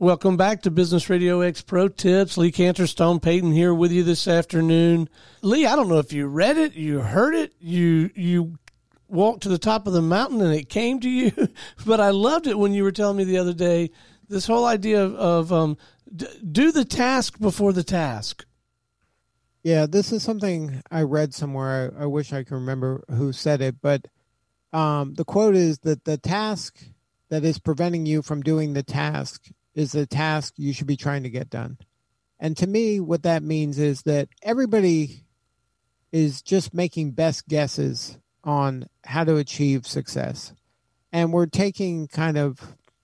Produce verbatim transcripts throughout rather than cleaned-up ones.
Welcome back to Business Radio X Pro Tips. Lee Cantor, Stone Payton here with you this afternoon. Lee, I don't know if you read it, you heard it, you you walked to the top of the mountain and it came to you, but I loved it when you were telling me the other day, this whole idea of, of um, d- do the task before the task. Yeah, this is something I read somewhere. I, I wish I could remember who said it, but um, the quote is that the task that is preventing you from doing the task is the task you should be trying to get done. And to me, what that means is that everybody is just making best guesses on how to achieve success. And we're taking kind of,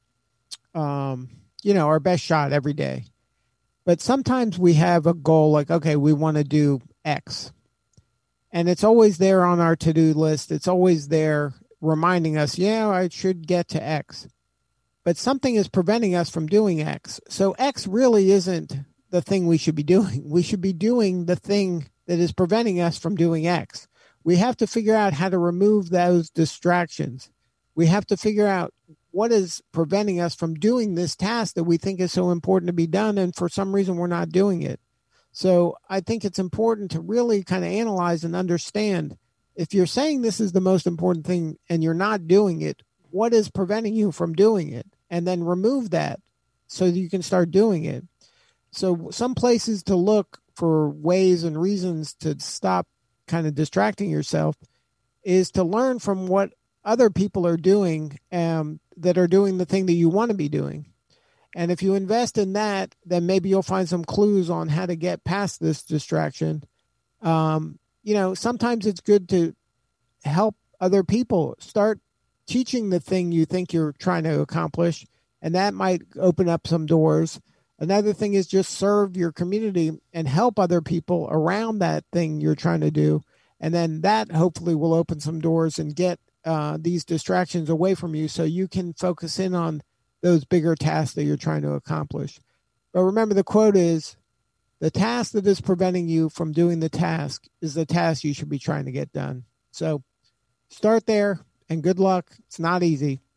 um, you know, our best shot every day. But sometimes we have a goal like, okay, we want to do X. And it's always there on our to-do list. It's always there reminding us, yeah, I should get to X. But something is preventing us from doing X. So X really isn't the thing we should be doing. We should be doing the thing that is preventing us from doing X. We have to figure out how to remove those distractions. We have to figure out what is preventing us from doing this task that we think is so important to be done, and for some reason we're not doing it. So I think it's important to really kind of analyze and understand, if you're saying this is the most important thing and you're not doing it, what is preventing you from doing it? And then remove that so you can start doing it. So some places to look for ways and reasons to stop kind of distracting yourself is to learn from what other people are doing um, that are doing the thing that you want to be doing. And if you invest in that, then maybe you'll find some clues on how to get past this distraction. Um, you know, sometimes it's good to help other people. Start teaching the thing you think you're trying to accomplish, and that might open up some doors. Another thing is just serve your community and help other people around that thing you're trying to do. And then that hopefully will open some doors and get uh, these distractions away from you so you can focus in on those bigger tasks that you're trying to accomplish. But remember, the quote is, the task that is preventing you from doing the task is the task you should be trying to get done. So start there, and good luck. It's not easy.